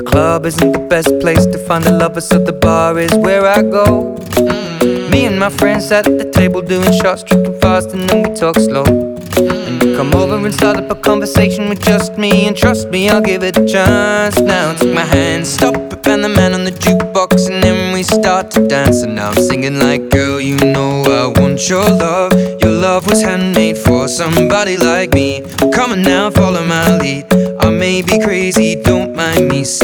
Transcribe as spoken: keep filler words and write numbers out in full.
The club isn't the best place to find a lover, so the bar is where I go. Me and my friends at the table doing shots, tripping fast, and then we talk slow. And you come over and start up a conversation with just me, and trust me, I'll give it a chance. Now take my hand, stop it, and the man on the jukebox, and then we start to dance. And now I'm singing like, girl, you know I want your love. Your love was handmade for somebody like me. Come on now, follow my lead. I may be crazy, don't mind me.